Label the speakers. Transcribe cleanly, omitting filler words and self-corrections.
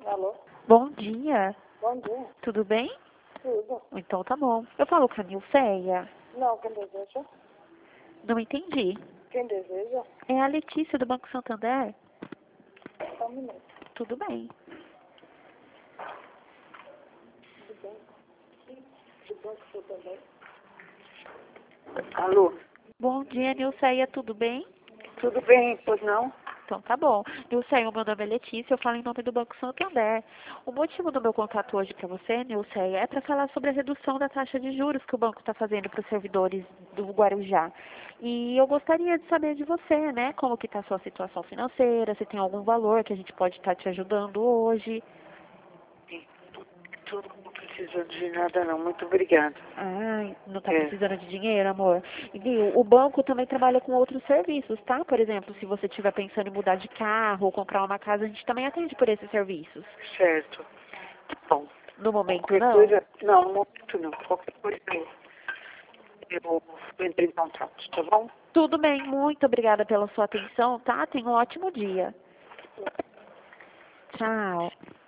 Speaker 1: Alô?
Speaker 2: Bom dia.
Speaker 1: Bom dia.
Speaker 2: Tudo bem?
Speaker 1: Tudo.
Speaker 2: Então tá bom. Eu falo com a Nilceia.
Speaker 1: Não, quem deseja?
Speaker 2: Não entendi.
Speaker 1: Quem deseja?
Speaker 2: É a Letícia do Banco Santander?
Speaker 1: Só um minuto.
Speaker 2: Tudo bem.
Speaker 1: Tudo bem? Do banco seu também. Alô?
Speaker 2: Bom dia, Nilceia. Tudo bem?
Speaker 1: Tudo bem, pois não?
Speaker 2: Então tá bom. Nilceia, o meu nome é Letícia. Eu falo em nome do Banco Santander. O motivo do meu contato hoje para você, Nilceia, é para falar sobre a redução da taxa de juros que o banco está fazendo para os servidores do Guarujá. E eu gostaria de saber de você, né? Como que está a sua situação financeira, se tem algum valor que a gente pode estar te ajudando hoje.
Speaker 1: Tudo não precisa de nada não, muito obrigada.
Speaker 2: Ai, não tá
Speaker 1: É,
Speaker 2: precisando de dinheiro, amor. E viu, o banco também trabalha com outros serviços, tá? Por exemplo, se você estiver pensando em mudar de carro ou comprar uma casa, a gente também atende por esses serviços.
Speaker 1: certo. Tá bom.
Speaker 2: No momento,
Speaker 1: Qualquer
Speaker 2: não.
Speaker 1: coisa, não, no momento não. Qualquer coisa eu entro em contato, tá bom?
Speaker 2: Tudo bem, muito obrigada pela sua atenção, tá? Tenha um ótimo dia. Tchau.